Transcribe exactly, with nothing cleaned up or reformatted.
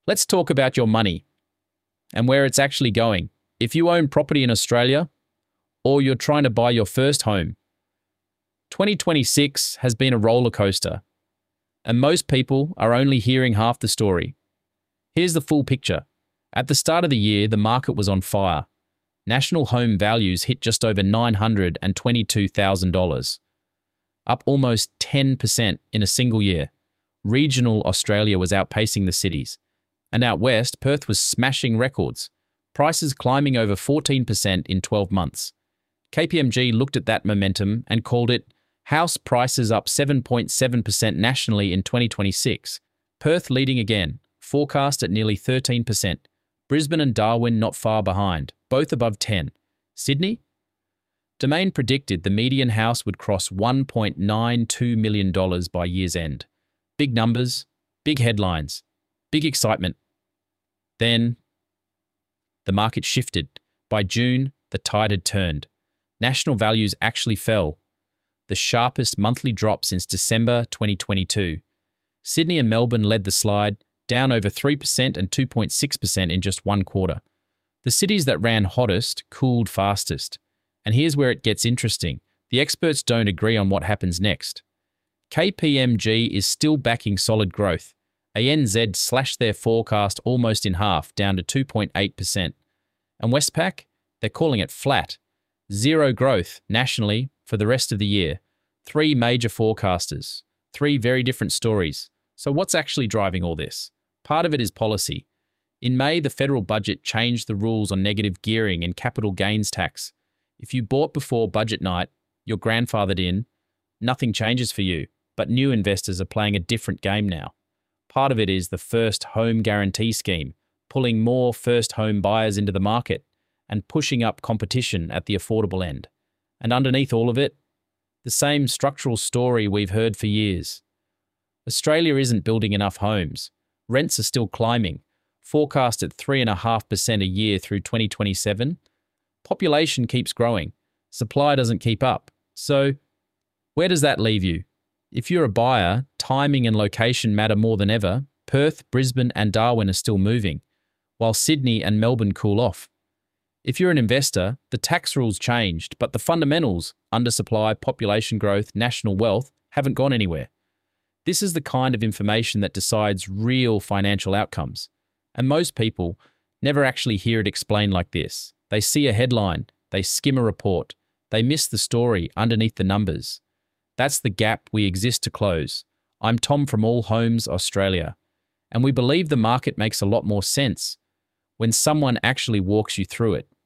Let's talk about your money and where it's actually going. If you own property in Australia or you're trying to buy your first home, twenty twenty-six has been a roller coaster, and most people are only hearing half the story. Here's the full picture. At the start of the year, the market was on fire. National home values hit just over nine hundred twenty-two thousand dollars, up almost ten percent in a single year. Regional Australia was outpacing the cities. And out west, Perth was smashing records, prices climbing over fourteen percent in twelve months. K P M G looked at that momentum and called it house prices up seven point seven percent nationally in twenty twenty-six. Perth leading again, forecast at nearly thirteen percent. Brisbane and Darwin not far behind, both above ten. Sydney? Domain predicted the median house would cross one point nine two million dollars by year's end. Big numbers, big headlines, big excitement. Then, the market shifted. By June, the tide had turned. National values actually fell, the sharpest monthly drop since December twenty twenty-two. Sydney and Melbourne led the slide, down over three percent and two point six percent in just one quarter. The cities that ran hottest cooled fastest. And here's where it gets interesting. The experts don't agree on what happens next. K P M G is still backing solid growth. A N Z slashed their forecast almost in half, down to two point eight percent. And Westpac? They're calling it flat. Zero growth nationally for the rest of the year. Three major forecasters. Three very different stories. So what's actually driving all this? Part of it is policy. In May, the federal budget changed the rules on negative gearing and capital gains tax. If you bought before budget night, you're grandfathered in, nothing changes for you, but new investors are playing a different game now. Part of it is the First Home Guarantee Scheme, pulling more first home buyers into the market and pushing up competition at the affordable end. And underneath all of it, the same structural story we've heard for years. Australia isn't building enough homes. Rents are still climbing, forecast at three point five percent a year through twenty twenty-seven. Population keeps growing. Supply doesn't keep up. So, where does that leave you? If you're a buyer, timing and location matter more than ever. Perth, Brisbane and Darwin are still moving, while Sydney and Melbourne cool off. If you're an investor, the tax rules changed, but the fundamentals, undersupply, population growth, national wealth, haven't gone anywhere. This is the kind of information that decides real financial outcomes. And most people never actually hear it explained like this. They see a headline, they skim a report, they miss the story underneath the numbers. That's the gap we exist to close. I'm Tom from All Homes Australia, and we believe the market makes a lot more sense when someone actually walks you through it.